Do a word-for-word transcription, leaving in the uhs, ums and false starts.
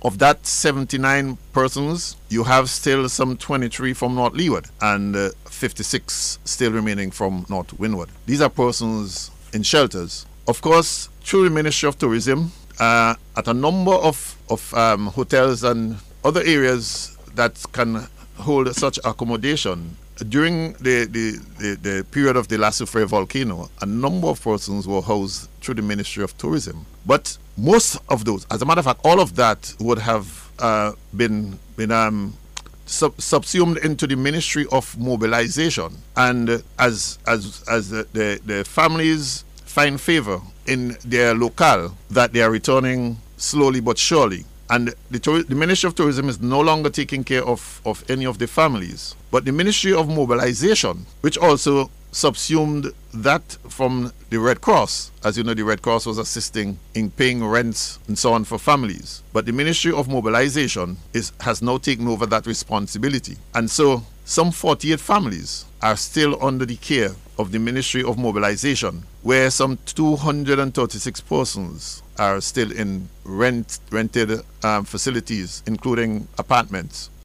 of that seventy-nine persons, you have still some twenty-three from North Leeward and uh, fifty-six still remaining from North Windward. These are persons in shelters. Of course, through the Ministry of Tourism, uh, at a number of, of um, hotels and other areas that can hold such accommodation, during the, the, the, the period of the La Soufrière volcano, a number of persons were housed through the Ministry of Tourism. But most of those, as a matter of fact, all of that would have uh, been, been um, sub subsumed into the Ministry of Mobilization. And uh, as, as, as the, the, the families find favor in their locale, that they are returning slowly but surely. And the, the Ministry of Tourism is no longer taking care of, of any of the families. But the Ministry of Mobilization, which also subsumed that from the Red Cross, as you know, the Red Cross was assisting in paying rents and so on for families. But the Ministry of Mobilization is, has now taken over that responsibility. And so some forty-eight families are still under the care of the Ministry of Mobilization, where some two hundred thirty-six persons are still in rent rented um, facilities, including apartments.